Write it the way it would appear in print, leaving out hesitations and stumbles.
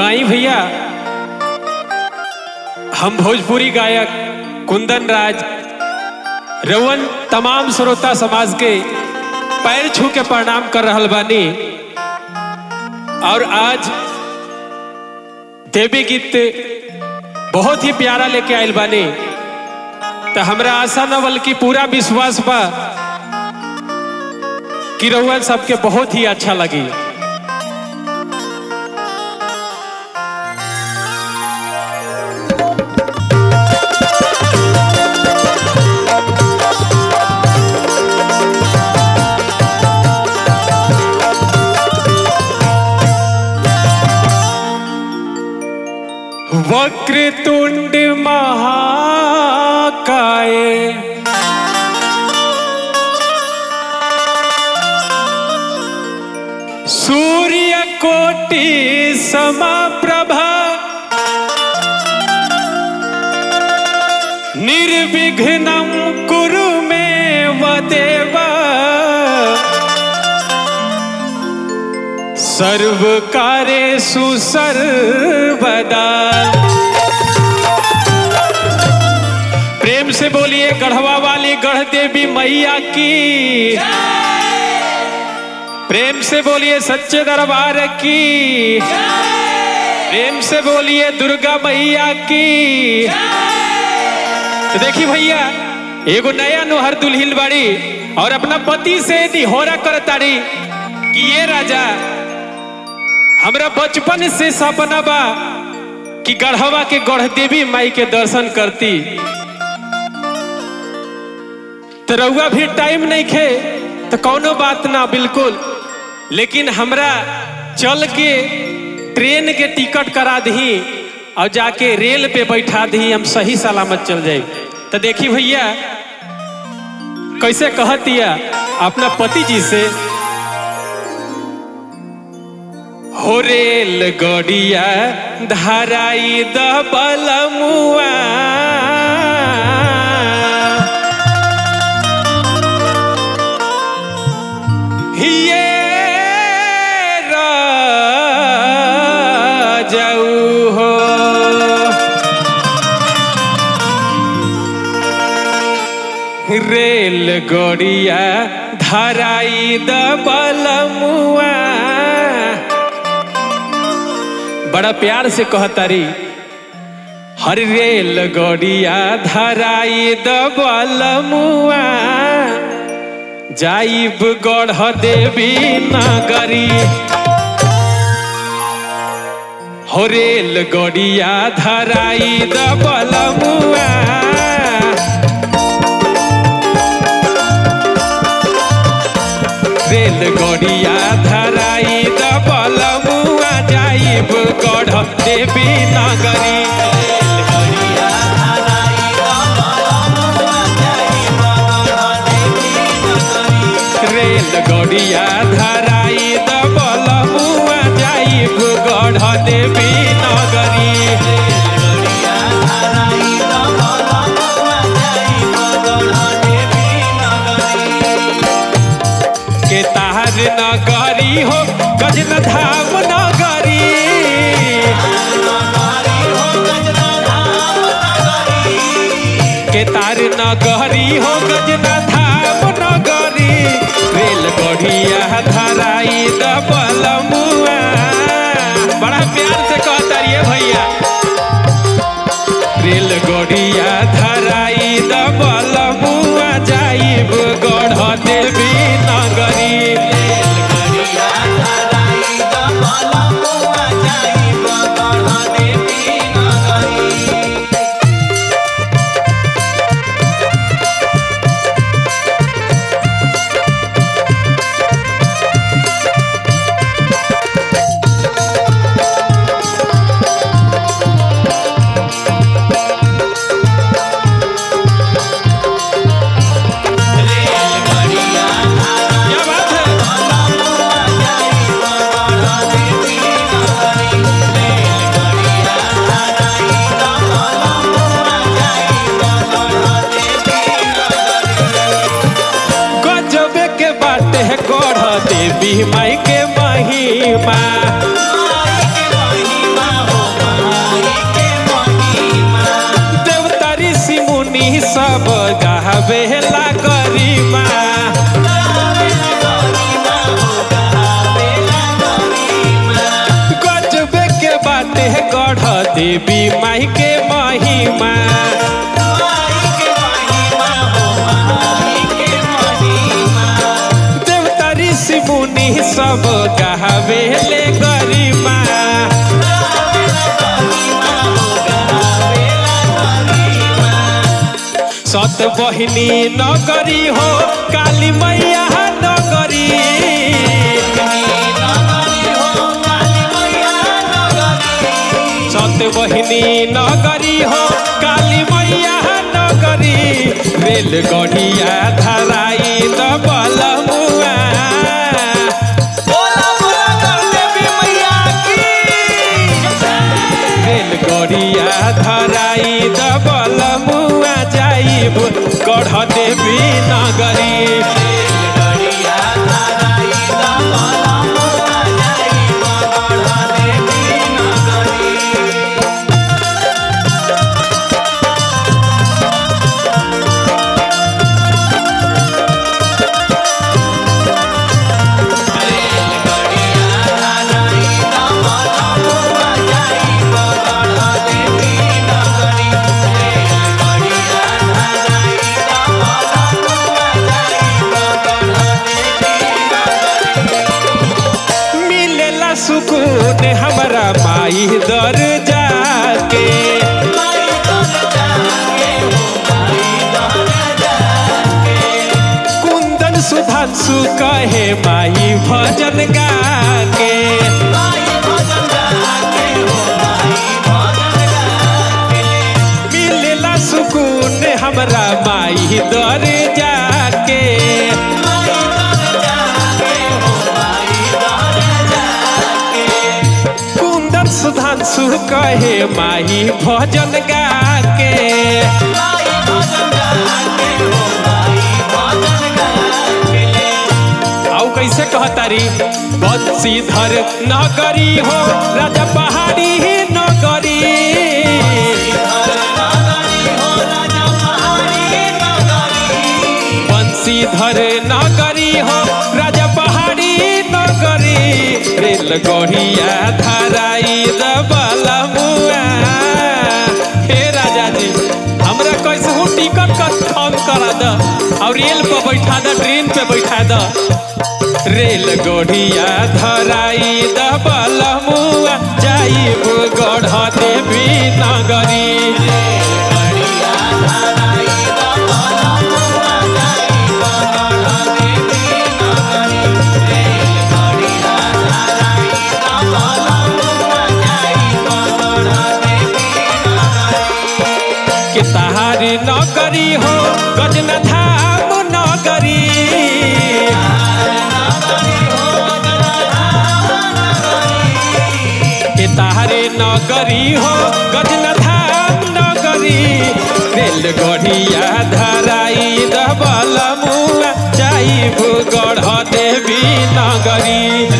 आई भैया, हम भोजपुरी गायक कुंदन राज रवन तमाम श्रोता समाज के पैर छू के प्रणाम कर रहल बानी। और आज देवी गीत बहुत ही प्यारा लेके आयल बानी। तो हमरा आशा न बल्कि पूरा विश्वास बा कि रउआ सबके बहुत ही अच्छा लगी। वक्रतुंड महाकाय सूर्य कोटि समप्रभा निर्विघ्नं कुरु मे देव सर्वकार्येषु सर्वदा। प्रेम से बोलिए गढ़वा वाली गढ़ देवी मैया की। प्रेम से बोलिए सच्चे दरबार की। प्रेम से बोलिए दुर्गा मैया की। तो देखिए भैया, एगो नया नोहर दुल्हिन बाड़ी और अपना पति से निहोरा करताड़ी कि ये राजा, हमरा बचपन से सपना बा कि गढ़वा के गढ़ देवी माई के दर्शन करती। तो रउआ भी टाइम नहीं खे तो कौनो बात ना, बिल्कुल, लेकिन हमरा चल के ट्रेन के टिकट करा दी और जाके रेल पे बैठा दी, हम सही सलामत चल जाए। तो देखी भैया कैसे कहतिया अपना पति जी से, हो रेल गड़िया धराई द बलमुआ, ये राजाऊ हो रेल गड़िया धराई द बलमुआ। बड़ा प्यार से कहतारी, हर रेल गड़िया धराई द बलमुआ, जाइब गढ़ देवी नगरी। हो रेल गड़िया धराई द बलमुआ, रेल गड़िया धराई द बलमुआ, जाइब गढ़ देवी नगरी। रेल गड़िया धराई द बलमुआ, जाइब गढ़ देवी नगरी। के तार नगरी हो गजन धाम नगरी, के तार नगरी हो गजन धाम नगरी। रेल गड़िया धराई द बलमुआ, बड़ा प्यार से कहता रहिए भैया, रेल गड़िया धराई द बलमुआ, जाइब गढ़ देवी नगरी। देवी माई के महिमा देवी माई के महिमा देवता ऋषि मुनि सब गावेले गरिमा सत बहिनी नगरी हो काली मैया नगरी सत बहिनी नगरी हो काली मैया नगरी रेलगढ़िया धराई दबल मुआ रेलगढ़िया धराई दबल मुआ जाइब गढ़ देवी नगरी सुकून हमारा माई दर जाके कुंदन सुधांशु कहे माई भजन गाके मिलेला सुकून हमारा माई दर जाके सुधांशु कहे माही भजन गाके आओ कैसे कहतारी बंशीधर नगरी हो राजा पहाड़ी नगरी बंशीधर नगरी हो राजा पहाड़ी नगरी रेलगढ़िया धराई दबल मुआ हे राजा जी हमरा कैसे हो टिकट कन्फर्म करा द और रेल पे बैठा द ट्रेन पे बैठा द रेलगढ़िया धराई दबल मुआ जाइब गढ़ देवी नगरी के तहारी नगरी हो गजना धाम नगरी के तहारे नगरी हो गजना धाम नगरी रेलगढ़िया धराई दबल मुआ जाइब गढ़ देवी नगरी